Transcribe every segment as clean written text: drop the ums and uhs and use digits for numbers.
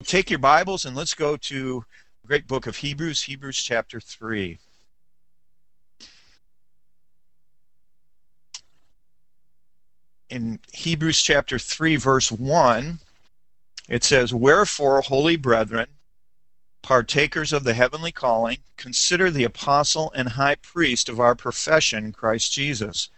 take your Bibles and let's go to the great book of Hebrews, Hebrews chapter 3. In Hebrews chapter 3, verse 1, it says, "Wherefore, holy brethren, partakers of the heavenly calling, consider the apostle and high priest of our profession, Christ Jesus."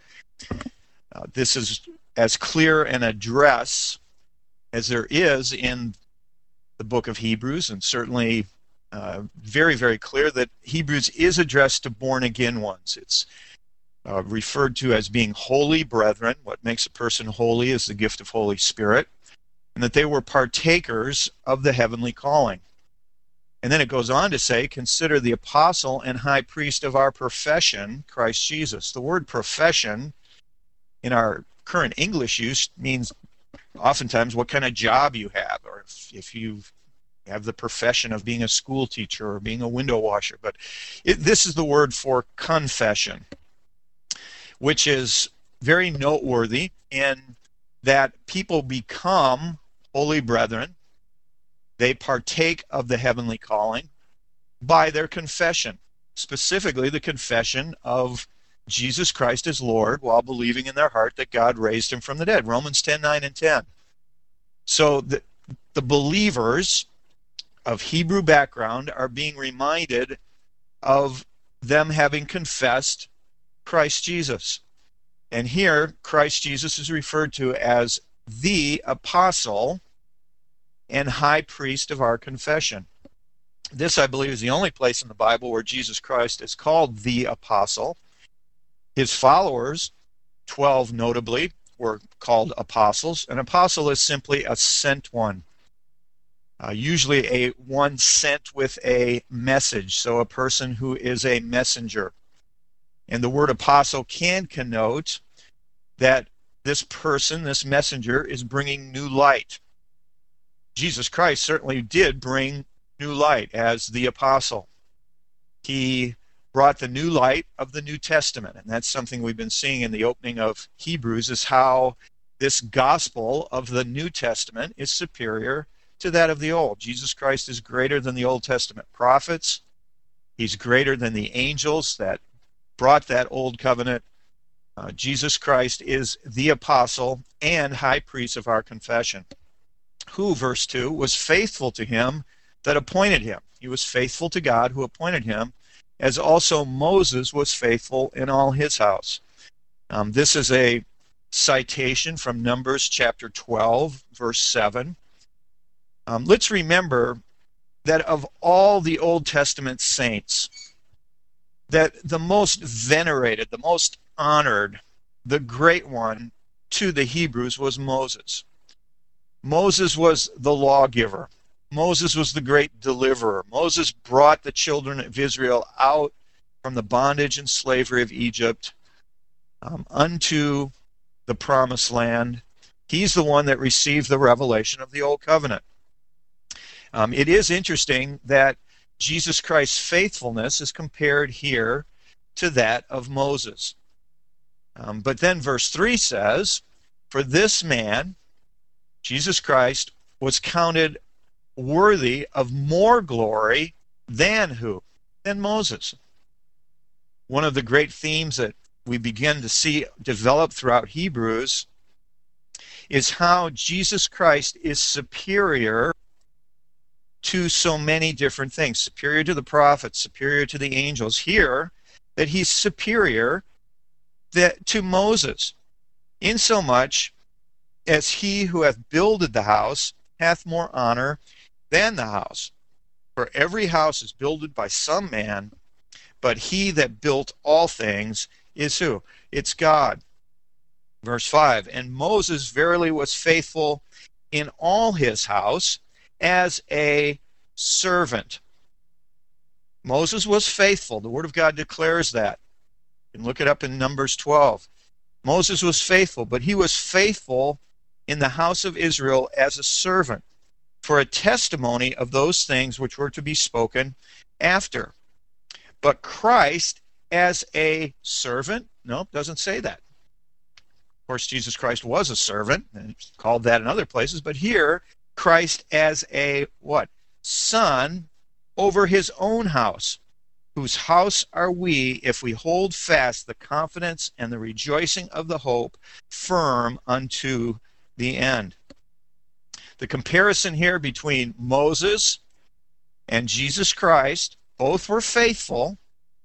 This is as clear an address as there is in the book of Hebrews, and certainly very, very clear that Hebrews is addressed to born-again ones. It's referred to as being holy brethren. What makes a person holy is the gift of Holy Spirit, and that they were partakers of the heavenly calling. And then it goes on to say, consider the apostle and high priest of our profession, Christ Jesus. The word profession in our current English use means oftentimes what kind of job you have, or if you have the profession of being a school teacher or being a window washer. But this is the word for confession, which is very noteworthy in that people become holy brethren. They partake of the heavenly calling by their confession, specifically the confession of Jesus Christ as Lord, while believing in their heart that God raised him from the dead. Romans 10:9 and 10. So the believers of Hebrew background are being reminded of them having confessed Christ Jesus. And here, Christ Jesus is referred to as the apostle and high priest of our confession. This, I believe, is the only place in the Bible where Jesus Christ is called the apostle. His followers, 12 notably, were called apostles. An apostle is simply a sent one, usually a one sent with a message, so a person who is a messenger. And the word apostle can connote that this person, this messenger, is bringing new light. Jesus Christ certainly did bring new light as the apostle. He brought the new light of the New Testament, and that's something we've been seeing in the opening of Hebrews, is how this gospel of the New Testament is superior to that of the Old. Jesus Christ is greater than the Old Testament prophets. He's greater than the angels that brought that old covenant. Jesus Christ is the apostle and high priest of our confession, who, verse 2, was faithful to him that appointed him. He was faithful to God who appointed him, as also Moses was faithful in all his house. This is a citation from Numbers chapter 12, verse 7. Let's remember that of all the Old Testament saints, that the most venerated, the most honored, the great one to the Hebrews was Moses. Moses was the lawgiver. Moses was the great deliverer. Moses brought the children of Israel out from the bondage and slavery of Egypt unto the promised land. He's the one that received the revelation of the Old Covenant. It is interesting that Jesus Christ's faithfulness is compared here to that of Moses. But then verse 3 says, "For this man, Jesus Christ, was counted worthy of more glory than who? Than Moses." One of the great themes that we begin to see develop throughout Hebrews is how Jesus Christ is superior to so many different things, superior to the prophets, superior to the angels. Here, that he's superior to Moses, insomuch as he who hath builded the house hath more honor than the house. For every house is builded by some man, but he that built all things is who? It's God. Verse 5, "And Moses verily was faithful in all his house as a servant." Moses was faithful. The Word of God declares that. You can look it up in Numbers 12. Moses was faithful, but he was faithful in the house of Israel as a servant, for a testimony of those things which were to be spoken after. But Christ as a servant? No, it doesn't say that. Of course, Jesus Christ was a servant, and it's called that in other places, but here Christ as a what? Son over his own house, whose house are we if we hold fast the confidence and the rejoicing of the hope firm unto the end. The comparison here between Moses and Jesus Christ, both were faithful,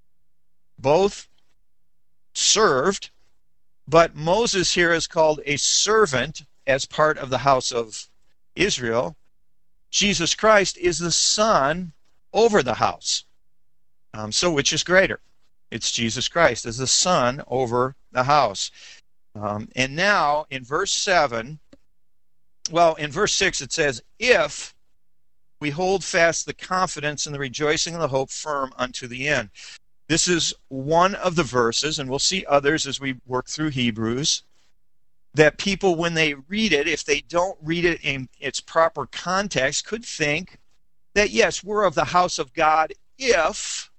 both served, but Moses here is called a servant as part of the house of Israel. Jesus Christ is the son over the house. So which is greater? It's Jesus Christ as the son over the house. And now in verse 7, well, in verse 6 it says, if we hold fast the confidence and the rejoicing and the hope firm unto the end. This is one of the verses, and we'll see others as we work through Hebrews, that people, when they read it, if they don't read it in its proper context, could think that, yes, we're of the house of God if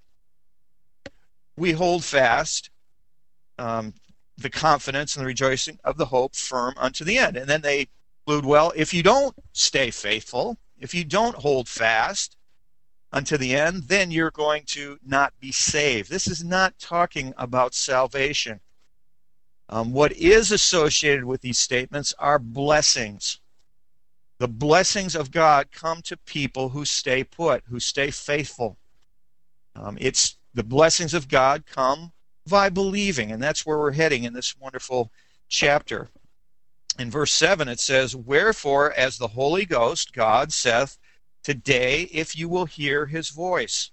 we hold fast the confidence and the rejoicing of the hope firm unto the end. And then they conclude, well, if you don't stay faithful, if you don't hold fast unto the end, then you're going to not be saved. This is not talking about salvation. What is associated with these statements are blessings. The blessings of God come to people who stay put, who stay faithful. It's the blessings of God come by believing, and that's where we're heading in this wonderful chapter. In verse 7 it says, wherefore as the Holy Ghost, God saith, today if you will hear his voice.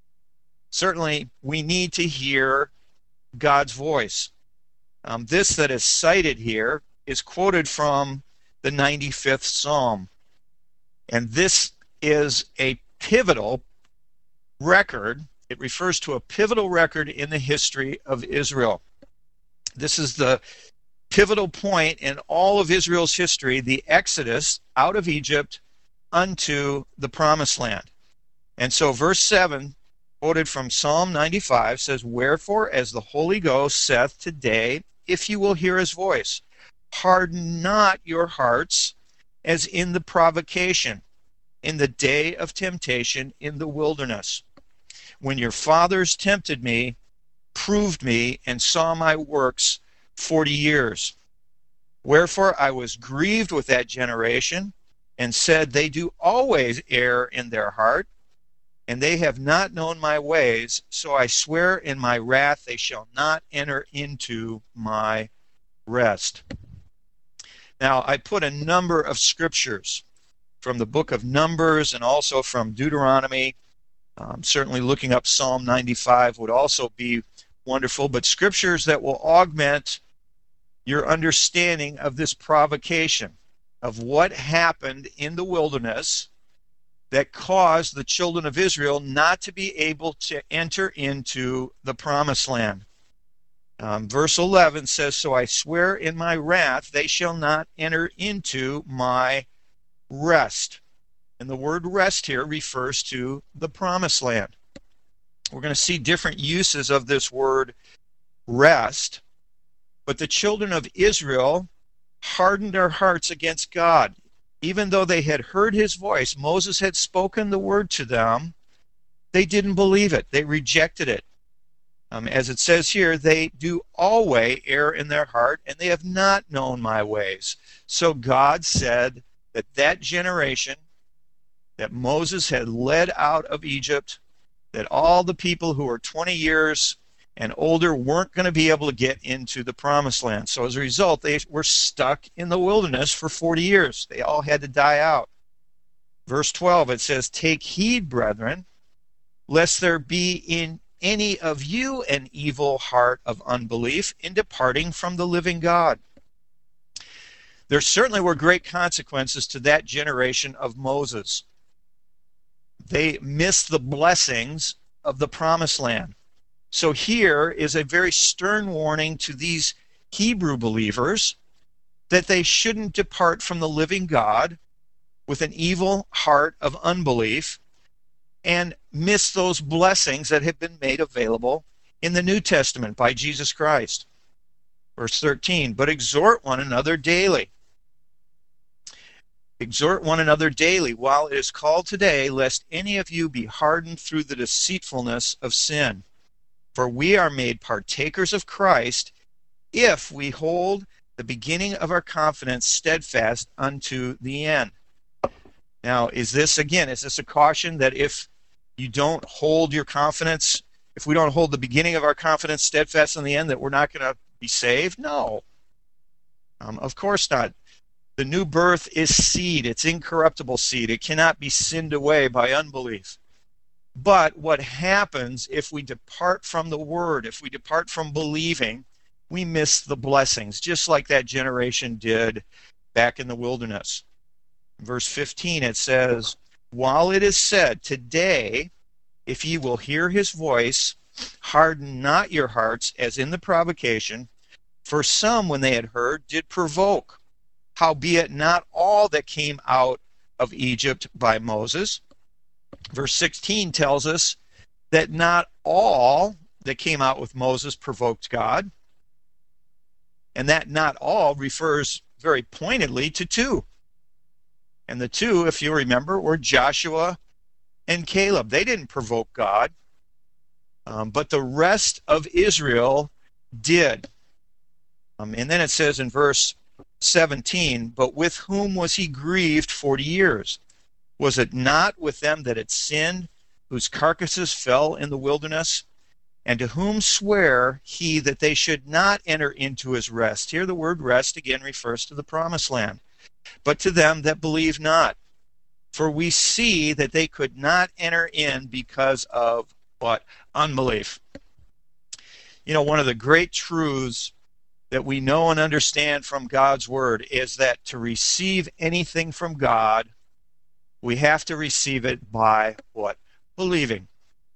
Certainly we need to hear God's voice. This that is cited here is quoted from the 95th Psalm. And this is a pivotal record. It refers to a pivotal record in the history of Israel. This is the pivotal point in all of Israel's history, the Exodus out of Egypt unto the Promised Land. And so verse 7, quoted from Psalm 95, says, wherefore as the Holy Ghost saith today, if you will hear his voice, harden not your hearts as in the provocation, in the day of temptation in the wilderness, when your fathers tempted me, proved me, and saw my works 40 years. Wherefore I was grieved with that generation, and said, they do always err in their heart, and they have not known my ways, so I swear in my wrath they shall not enter into my rest. Now, I put a number of scriptures from the book of Numbers and also from Deuteronomy. Certainly looking up Psalm 95 would also be wonderful, but scriptures that will augment your understanding of this provocation, of what happened in the wilderness that caused the children of Israel not to be able to enter into the Promised Land. Verse 11 says, so I swear in my wrath they shall not enter into my rest. And the word rest here refers to the Promised Land. We're going to see different uses of this word rest, but the children of Israel hardened their hearts against God. Even though they had heard his voice, Moses had spoken the word to them, they didn't believe it. They rejected it. As it says here, they do always err in their heart, and they have not known my ways. So God said that that generation that Moses had led out of Egypt, that all the people who were 20 years and older weren't going to be able to get into the Promised Land. So as a result, they were stuck in the wilderness for 40 years. They all had to die out. Verse 12, it says, take heed, brethren, lest there be in any of you an evil heart of unbelief in departing from the living God. There certainly were great consequences to that generation of Moses. They missed the blessings of the Promised Land. So here is a very stern warning to these Hebrew believers that they shouldn't depart from the living God with an evil heart of unbelief and miss those blessings that have been made available in the New Testament by Jesus Christ. Verse 13, but exhort one another daily. Exhort one another daily while it is called today, lest any of you be hardened through the deceitfulness of sin. For we are made partakers of Christ if we hold the beginning of our confidence steadfast unto the end. Now, is this a caution that if you don't hold your confidence, if we don't hold the beginning of our confidence steadfast in the end, that we're not going to be saved? No. Of course not. The new birth is seed. It's incorruptible seed. It cannot be sinned away by unbelief. But what happens if we depart from the word, if we depart from believing, we miss the blessings, just like that generation did back in the wilderness. In verse 15 it says, while it is said, today, if ye will hear his voice, harden not your hearts as in the provocation, for some, when they had heard, did provoke. Howbeit not all that came out of Egypt by Moses. Verse 16 tells us that not all that came out with Moses provoked God. And that not all refers very pointedly to two. And the two, if you remember, were Joshua and Caleb. They didn't provoke God, but the rest of Israel did. And then it says in verse 17, but with whom was he grieved 40 years? Was it not with them that had sinned, whose carcasses fell in the wilderness? And to whom sware he that they should not enter into his rest? Here the word rest again refers to the promised land. But to them that believe not. For we see that they could not enter in because of what? Unbelief. You know, one of the great truths that we know and understand from God's word is that to receive anything from God, we have to receive it by what? Believing.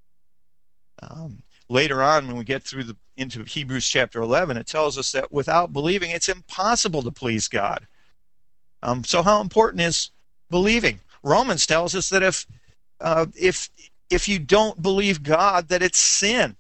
Later on, when we get into Hebrews chapter 11, it tells us that without believing, it's impossible to please God. So how important is believing? Romans tells us that if you don't believe God, that it's sin.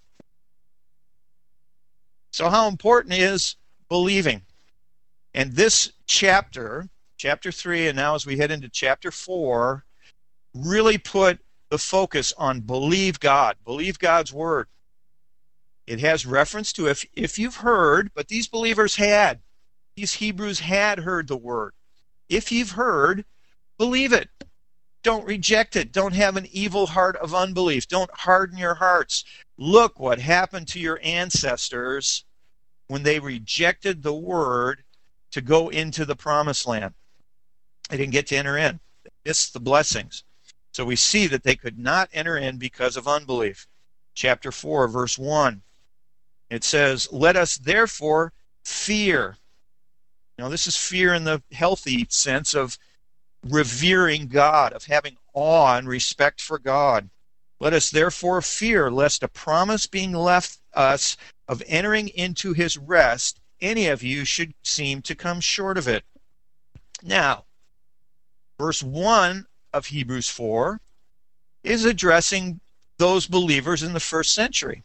So how important is believing? And this chapter 3, and now as we head into chapter 4, really put the focus on believe God, believe God's word. It has reference to if you've heard, but these believers had, these Hebrews had heard the word. If you've heard, believe it. Don't reject it. Don't have an evil heart of unbelief. Don't harden your hearts. Look what happened to your ancestors when they rejected the word to go into the promised land. They didn't get to enter in. They missed the blessings. So we see that they could not enter in because of unbelief. Chapter 4, verse 1. It says, let us therefore fear. Now this is fear in the healthy sense of revering God, of having awe and respect for God. Let us therefore fear, lest a promise being left us of entering into his rest, any of you should seem to come short of it. Now, verse 1 of Hebrews 4 is addressing those believers in the first century.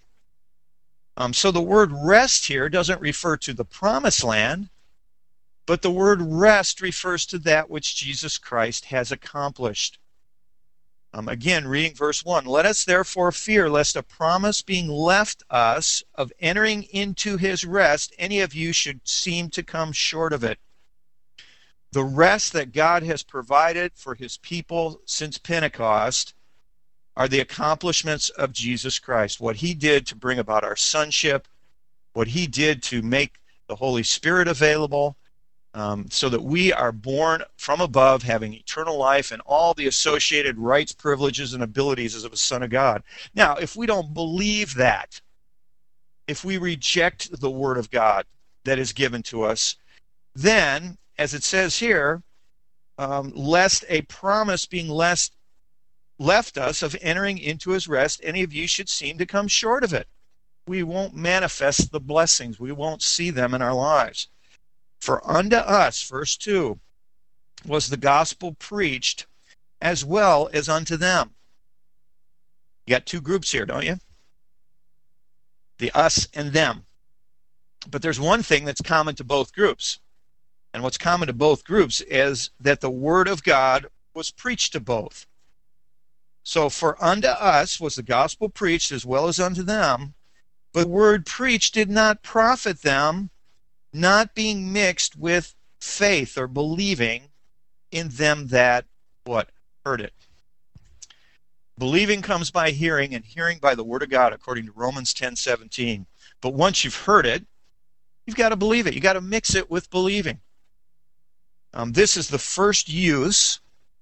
So the word rest here doesn't refer to the promised land, but the word rest refers to that which Jesus Christ has accomplished. Again, reading verse 1, let us therefore fear, lest a promise being left us of entering into his rest, any of you should seem to come short of it. The rest that God has provided for his people since Pentecost are the accomplishments of Jesus Christ. What he did to bring about our sonship, what he did to make the Holy Spirit available, so that we are born from above, having eternal life and all the associated rights, privileges, and abilities as of a son of God. Now, if we don't believe that, if we reject the word of God that is given to us, then, as it says here, lest a promise being left us of entering into his rest, any of you should seem to come short of it. We won't manifest the blessings. We won't see them in our lives. For unto us, verse 2, was the gospel preached as well as unto them. You got two groups here, don't you? The us and them. But there's one thing that's common to both groups, And what's common to both groups is that the word of God was preached to both. So for unto us was the gospel preached as well as unto them, but the word preached did not profit them, not being mixed with faith or believing in them that, what? Heard it. Believing comes by hearing, and hearing by the word of God, according to Romans 10:17. But once you've heard it, you've got to believe it. You've got to mix it with believing. This is the first use.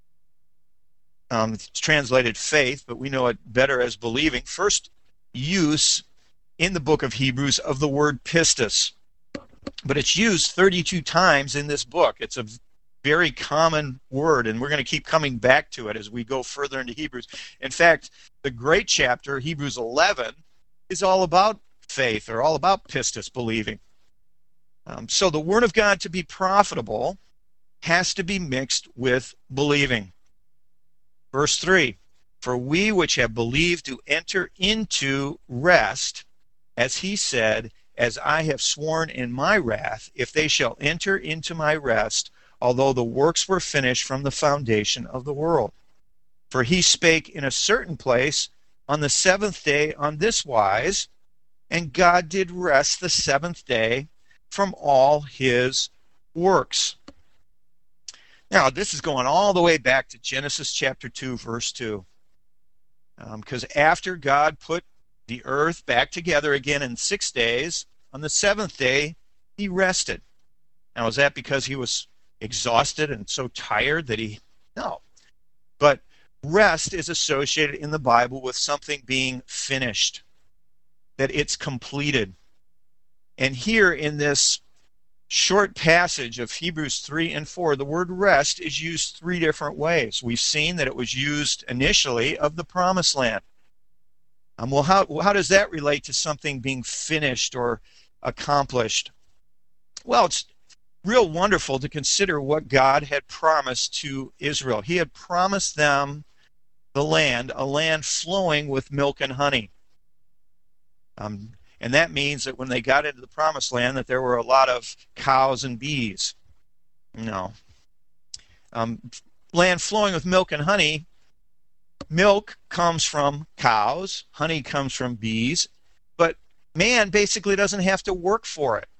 It's translated faith, but we know it better as believing. First use in the book of Hebrews of the word pistis. But it's used 32 times in this book. It's a very common word, and we're going to keep coming back to it as we go further into Hebrews. In fact, the great chapter, Hebrews 11, is all about faith, or all about pistis, believing. So the word of God, to be profitable, has to be mixed with believing. Verse 3, for we which have believed do enter into rest, as he said, as I have sworn in my wrath, if they shall enter into my rest, although the works were finished from the foundation of the world. For he spake in a certain place on the seventh day on this wise, and God did rest the seventh day from all his works. Now, this is going all the way back to Genesis chapter 2, verse 2. Because after God put the earth back together again in 6 days, on the seventh day, he rested. Now, is that because he was exhausted and so tired that he... No. But rest is associated in the Bible with something being finished, that it's completed. And here in this short passage of Hebrews 3 and 4, the word rest is used 3 different ways. We've seen that it was used initially of the promised land. Well, how does that relate to something being finished or accomplished? Well, it's real wonderful to consider what God had promised to Israel. He had promised them the land, a land flowing with milk and honey. And that means that when they got into the promised land, that there were a lot of cows and bees. No. Land flowing with milk and honey. Milk comes from cows. Honey comes from bees. But man basically doesn't have to work for it.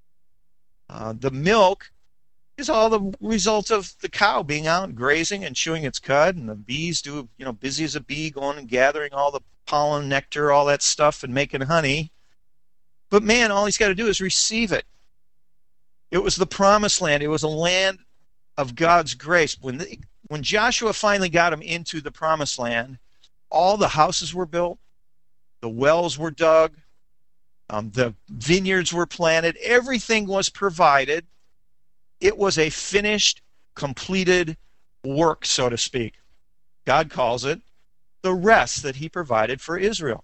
The milk is all the result of the cow being out grazing and chewing its cud, and the bees do, busy as a bee, going and gathering all the pollen, nectar, all that stuff, and making honey. But man, all he's got to do is receive it. It was the promised land. It was a land of God's grace. When Joshua finally got him into the promised land, all the houses were built, the wells were dug, the vineyards were planted, everything was provided. It was a finished, completed work, so to speak. God calls it the rest that he provided for Israel.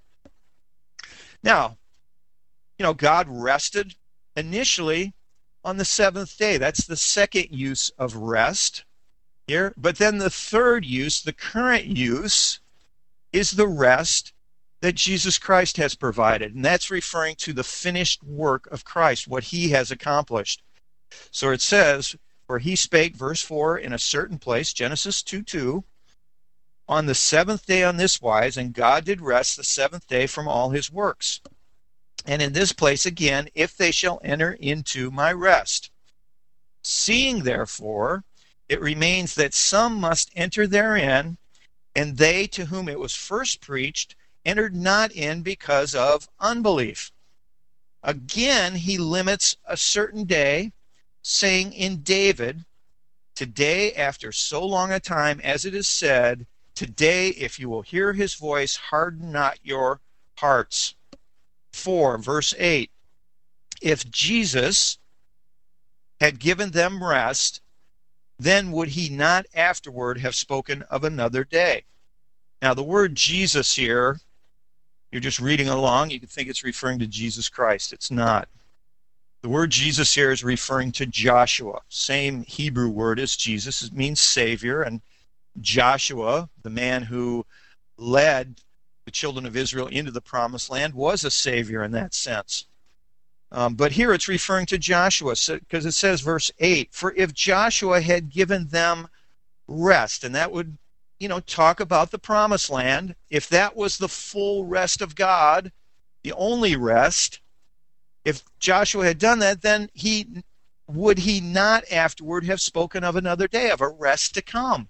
Now, God rested initially on the seventh day. That's the second use of rest here. But then the third use, the current use, is the rest that Jesus Christ has provided. And that's referring to the finished work of Christ, what he has accomplished. So it says, for he spake, verse 4, in a certain place, Genesis 2:2, on the seventh day on this wise, and God did rest the seventh day from all his works. And in this place again, if they shall enter into my rest. Seeing therefore, it remains that some must enter therein, and they to whom it was first preached entered not in because of unbelief. Again, he limits a certain day, saying in David, today after so long a time, as it is said, today if you will hear his voice, harden not your hearts. 4, verse 8, if Jesus had given them rest, then would he not afterward have spoken of another day? Now, the word Jesus here, you're just reading along, you can think it's referring to Jesus Christ. It's not. The word Jesus here is referring to Joshua. Same Hebrew word as Jesus. It means Savior. And Joshua, the man who led the children of Israel into the promised land, was a savior in that sense. But here it's referring to Joshua, because it says, verse 8, for if Joshua had given them rest, and that would, talk about the promised land, if that was the full rest of God, the only rest, if Joshua had done that, then would he not afterward have spoken of another day, of a rest to come?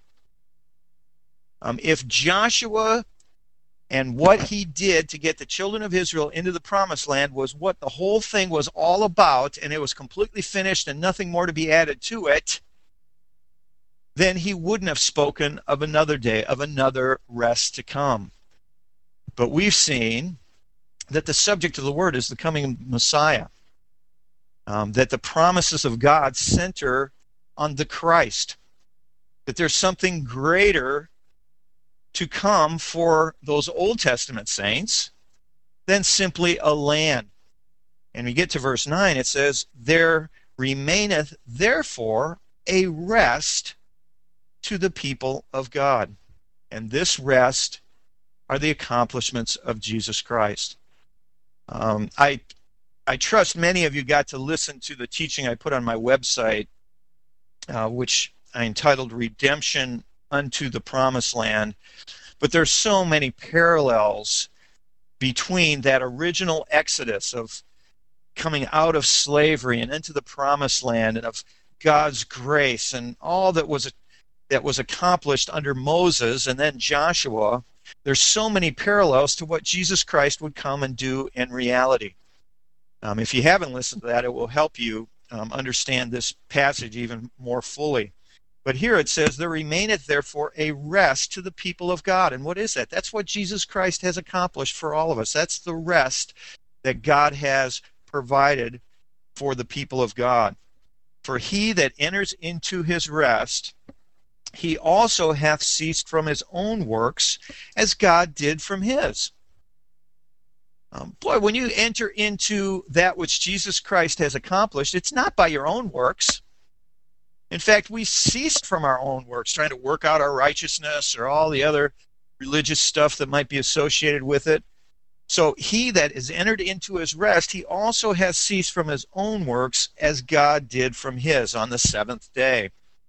If Joshua and what he did to get the children of Israel into the promised land was what the whole thing was all about, and it was completely finished and nothing more to be added to it, then he wouldn't have spoken of another day, of another rest to come. But we've seen that the subject of the word is the coming Messiah, that the promises of God center on the Christ, that there's something greater to come for those Old Testament saints than simply a land. And we get to verse 9, it says, there remaineth therefore a rest to the people of God. And this rest are the accomplishments of Jesus Christ. I trust many of you got to listen to the teaching I put on my website, which I entitled Redemption unto the Promised Land. But there's so many parallels between that original exodus of coming out of slavery and into the Promised Land, and of God's grace and all that was accomplished under Moses and then Joshua. There's so many parallels to what Jesus Christ would come and do in reality. If you haven't listened to that, it will help you understand this passage even more fully. But here it says, there remaineth therefore a rest to the people of God. And what is that? That's what Jesus Christ has accomplished for all of us. That's the rest that God has provided for the people of God. For he that enters into his rest, he also hath ceased from his own works, as God did from his. Boy, when you enter into that which Jesus Christ has accomplished, it's not by your own works. In fact, we ceased from our own works, trying to work out our righteousness or all the other religious stuff that might be associated with it. So he that is entered into his rest, he also has ceased from his own works, as God did from his on the seventh day.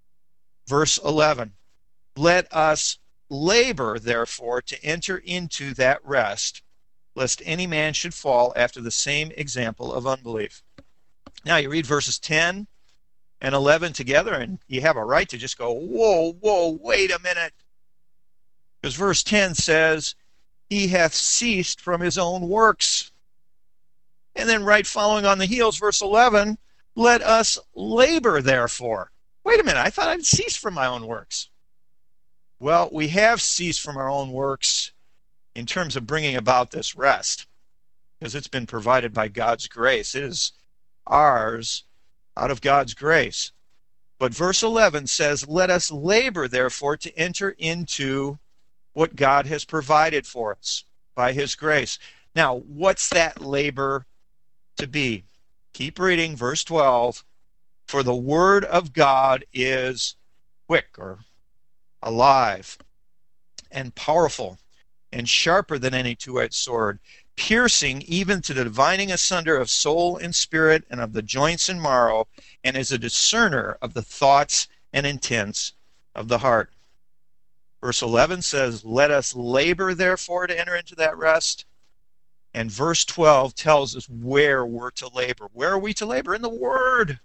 Verse 11, let us labor, therefore, to enter into that rest, lest any man should fall after the same example of unbelief. Now you read verses 10 and 11 together, and you have a right to just go, whoa, wait a minute. Because verse 10 says, he hath ceased from his own works. And then right following on the heels, verse 11, let us labor, therefore. Wait a minute, I thought I'd ceased from my own works. Well, we have ceased from our own works in terms of bringing about this rest, because it's been provided by God's grace. It is ours out of God's grace. But verse 11 says, let us labor, therefore, to enter into what God has provided for us by his grace. Now, what's that labor to be? Keep reading, verse 12. For the word of God is quick, or alive, and powerful, and sharper than any two-edged sword, piercing even to the dividing asunder of soul and spirit, and of the joints and marrow, and is a discerner of the thoughts and intents of the heart. Verse 11 says, let us labor, therefore, to enter into that rest. And verse 12 tells us where we're to labor. Where are we to labor? In the Word.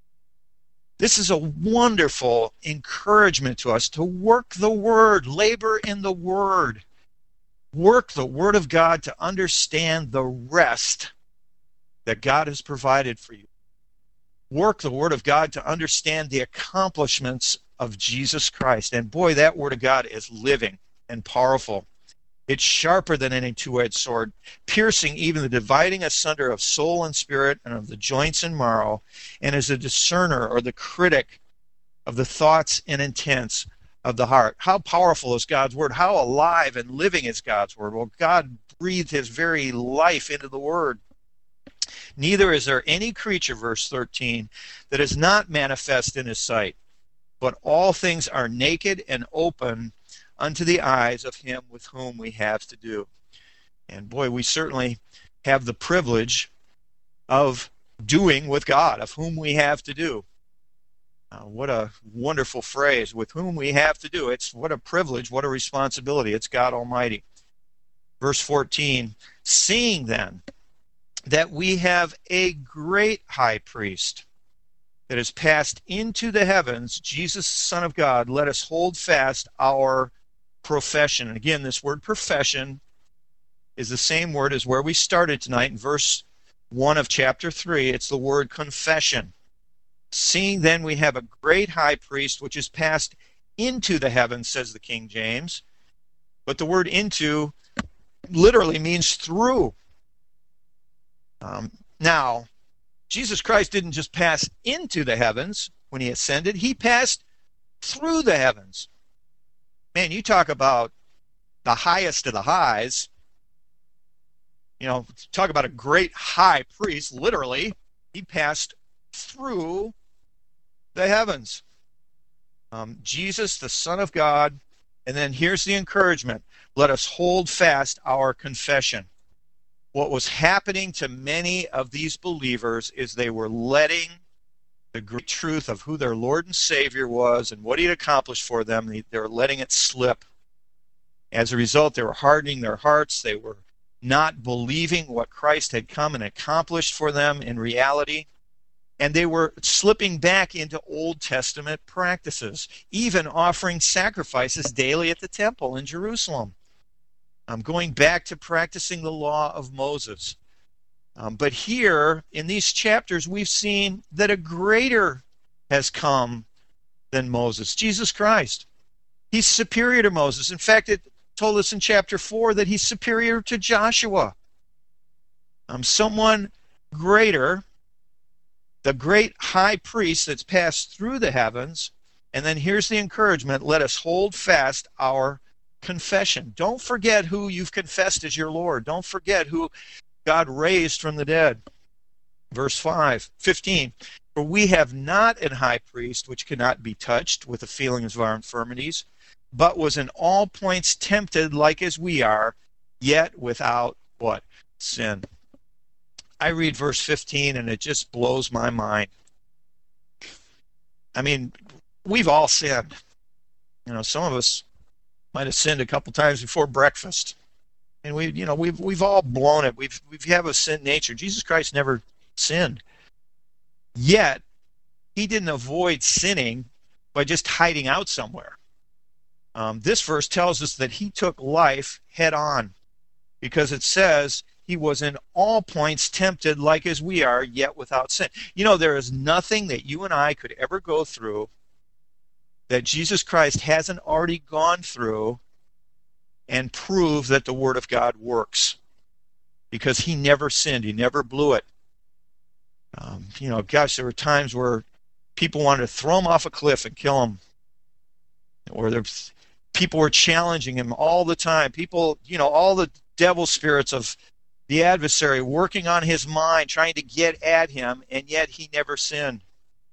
This is a wonderful encouragement to us to work the Word, labor in the Word. Work the Word of God to understand the rest that God has provided for you. Work the Word of God to understand the accomplishments of Jesus Christ. And boy, that Word of God is living and powerful. It's sharper than any two-edged sword, piercing even the dividing asunder of soul and spirit, and of the joints and marrow, and is a discerner, or the critic, of the thoughts and intents of the heart. How powerful is God's Word? How alive and living is God's Word? Well, God breathed his very life into the Word. Neither is there any creature, verse 13, that is not manifest in his sight, but all things are naked and open unto the eyes of him with whom we have to do. And boy, we certainly have the privilege of doing with God, of whom we have to do. What a wonderful phrase, with whom we have to do. It's what a privilege, what a responsibility. It's God Almighty. Verse 14, seeing then that we have a great high priest that has passed into the heavens, Jesus, Son of God, let us hold fast our profession. And again, this word profession is the same word as where we started tonight in verse 1 of chapter 3. It's the word confession. Seeing then we have a great high priest which is passed into the heavens, says the King James. But the word into literally means through. Now, Jesus Christ didn't just pass into the heavens when he ascended. He passed through the heavens. Man, you talk about the highest of the highs. You know, talk about a great high priest, literally. He passed through the heavens. Jesus, the Son of God. And then here's the encouragement. Let us hold fast our confession. What was happening to many of these believers is they were letting the great truth of who their Lord and Savior was and what he had accomplished for them, they were letting it slip. As a result, they were hardening their hearts. They were not believing what Christ had come and accomplished for them in reality. And they were slipping back into Old Testament practices, even offering sacrifices daily at the temple in Jerusalem. Going back to practicing the law of Moses. But here, in these chapters, we've seen that a greater has come than Moses, Jesus Christ. He's superior to Moses. In fact, it told us in chapter 4 that he's superior to Joshua. Someone greater, the great high priest that's passed through the heavens. And then here's the encouragement. Let us hold fast our confession. Don't forget who you've confessed as your Lord. Don't forget who God raised from the dead. Verse 15. For we have not an high priest which cannot be touched with the feelings of our infirmities, but was in all points tempted like as we are, yet without what? Sin. I read verse 15 and it just blows my mind. I mean, we've all sinned. You know, some of us might have sinned a couple times before breakfast. And we've all blown it. We have a sin nature. Jesus Christ never sinned. Yet, he didn't avoid sinning by just hiding out somewhere. This verse tells us that he took life head on, because it says he was in all points tempted like as we are, yet without sin. You know, there is nothing that you and I could ever go through that Jesus Christ hasn't already gone through and prove that the Word of God works, because he never sinned. He never blew it. Gosh, there were times where people wanted to throw him off a cliff and kill him, or people were challenging him all the time. People, all the devil spirits of the adversary working on his mind, trying to get at him, and yet he never sinned.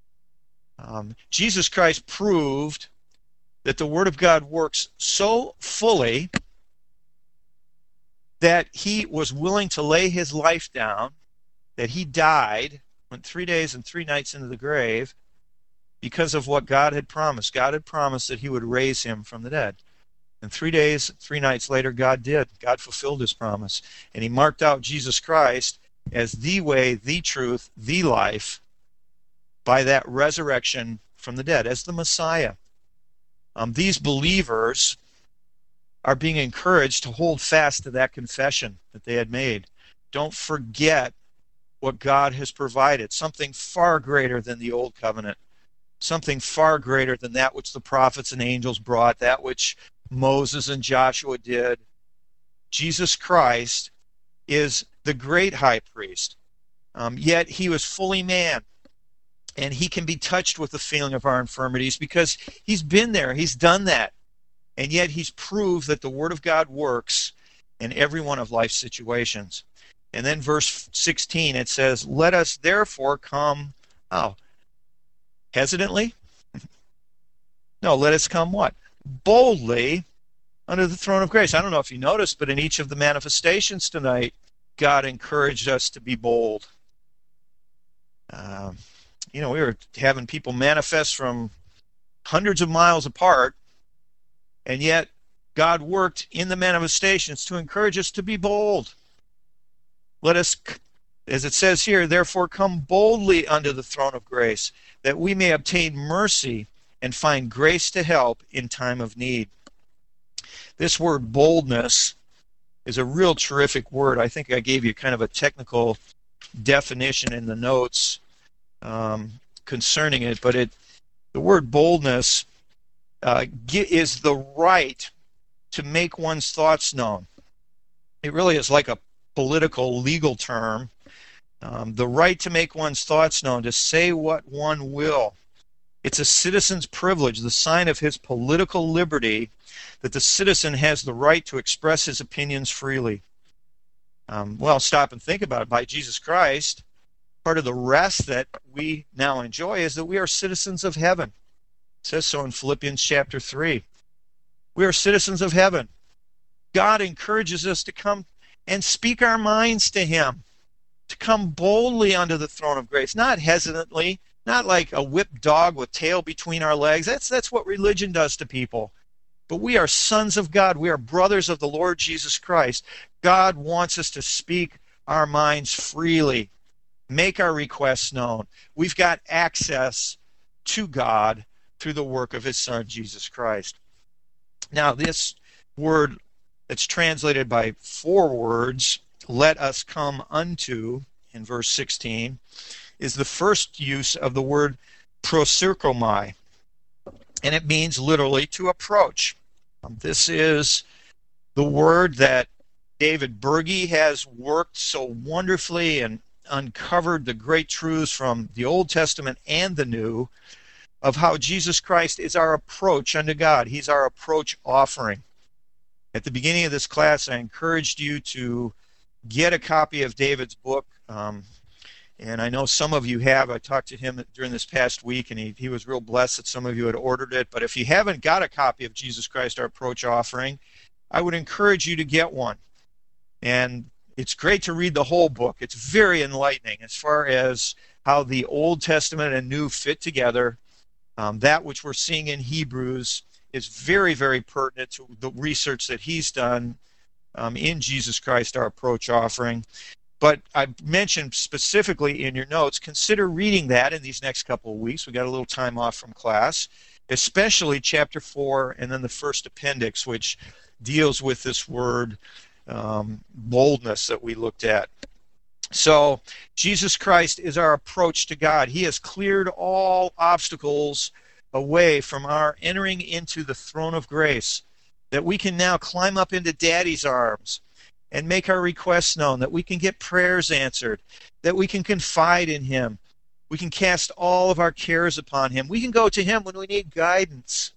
Jesus Christ proved that the Word of God works so fully that he was willing to lay his life down, that he died, went 3 days and 3 nights into the grave, because of what God had promised. God had promised that he would raise him from the dead. And 3 days, 3 nights later, God did. God fulfilled his promise. And he marked out Jesus Christ as the way, the truth, the life, by that resurrection from the dead, as the Messiah. These believers are being encouraged to hold fast to that confession that they had made. Don't forget what God has provided, something far greater than the old covenant, something far greater than that which the prophets and angels brought, that which Moses and Joshua did. Jesus Christ is the great high priest, yet he was fully man. And he can be touched with the feeling of our infirmities because he's been there, he's done that. And yet he's proved that the Word of God works in every one of life's situations. And then verse 16, it says, let us therefore come, hesitantly? No, let us come what? Boldly under the throne of grace. I don't know if you noticed, but in each of the manifestations tonight, God encouraged us to be bold. Uh, we were having people manifest from hundreds of miles apart, and yet God worked in the manifestations to encourage us to be bold. Let us, as it says here, therefore come boldly unto the throne of grace, that we may obtain mercy and find grace to help in time of need. This word boldness is a real terrific word. I think I gave you kind of a technical definition in the notes concerning it, but the word boldness is the right to make one's thoughts known. It really is like a political, legal term. The right to make one's thoughts known, to say what one will. It's a citizen's privilege, the sign of his political liberty, that the citizen has the right to express his opinions freely. Well, stop and think about it. By Jesus Christ, part of the rest that we now enjoy is that we are citizens of heaven. It says so in Philippians chapter 3. We are citizens of heaven. God encourages us to come and speak our minds to him, to come boldly unto the throne of grace, not hesitantly, not like a whipped dog with tail between our legs. That's what religion does to people. But we are sons of God. We are brothers of the Lord Jesus Christ. God wants us to speak our minds freely, make our requests known. We've got access to God through the work of his Son, Jesus Christ. Now, this word that's translated by 4 words, let us come unto, in verse 16, is the first use of the word prosyrkomai, and it means literally to approach. This is the word that David Berge has worked so wonderfully and uncovered the great truths from the Old Testament and the New of how Jesus Christ is our approach unto God. He's our approach offering. At the beginning of this class, I encouraged you to get a copy of David's book, and I know some of you have. I talked to him during this past week, and he was real blessed that some of you had ordered it. But if you haven't got a copy of Jesus Christ, Our Approach Offering, I would encourage you to get one. And it's great to read the whole book. It's very enlightening as far as how the Old Testament and New fit together. That which we're seeing in Hebrews is very, very pertinent to the research that he's done in Jesus Christ, Our Approach Offering. But I mentioned specifically in your notes, consider reading that in these next couple of weeks. We got a little time off from class, especially chapter 4 and then the first appendix, which deals with this word boldness that we looked at. So Jesus Christ is our approach to God. He has cleared all obstacles away from our entering into the throne of grace, that we can now climb up into Daddy's arms and make our requests known, that we can get prayers answered, that we can confide in him. We can cast all of our cares upon him. We can go to him when we need guidance.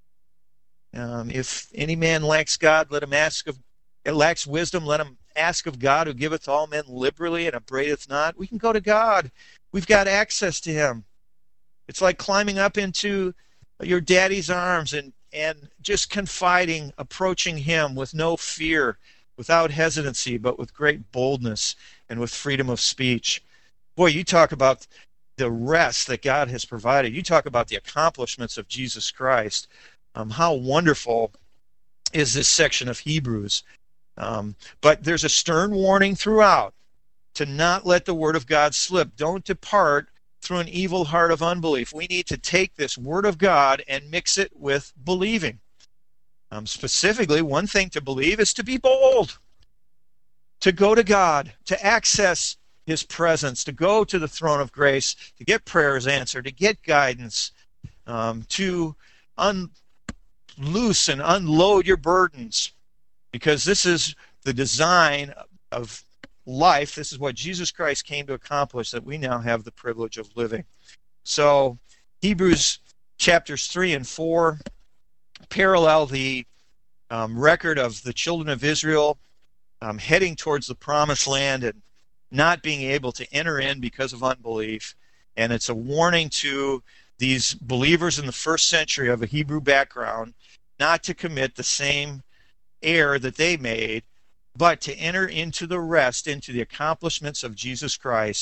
If any man lacks God, lacks wisdom, let him ask of God, who giveth all men liberally and upbraideth not. We can go to God. We've got access to him. It's like climbing up into your daddy's arms and just confiding, approaching him with no fear, without hesitancy, but with great boldness and with freedom of speech. Boy, you talk about the rest that God has provided. You talk about the accomplishments of Jesus Christ. How wonderful is this section of Hebrews. But there's a stern warning throughout to not let the Word of God slip. Don't depart through an evil heart of unbelief. We need to take this Word of God and mix it with believing. Specifically, one thing to believe is to be bold, to go to God, to access his presence, to go to the throne of grace, to get prayers answered, to get guidance, to loose and unload your burdens, because this is the design of life. This is what Jesus Christ came to accomplish, that we now have the privilege of living. So Hebrews chapters 3 and 4 parallel the record of the children of Israel heading towards the promised land and not being able to enter in because of unbelief. And it's a warning to these believers in the first century of a Hebrew background not to commit the same error that they made, but to enter into the rest, into the accomplishments of Jesus Christ,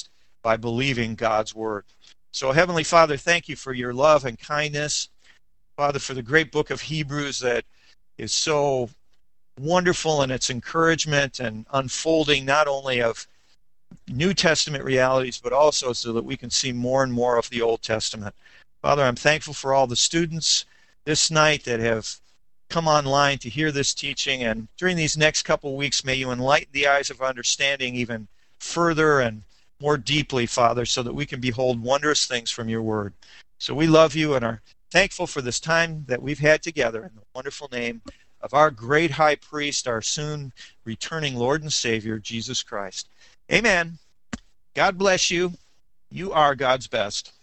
by believing God's word. So, Heavenly Father, thank you for your love and kindness. Father, for the great book of Hebrews that is so wonderful in its encouragement and unfolding not only of New Testament realities, but also so that we can see more and more of the Old Testament. Father, I'm thankful for all the students this night that have come online to hear this teaching, and during these next couple weeks, may you enlighten the eyes of understanding even further and more deeply, Father, so that we can behold wondrous things from your word. So we love you and are thankful for this time that we've had together in the wonderful name of our great high priest, our soon returning Lord and Savior, Jesus Christ. Amen. God bless you. You are God's best.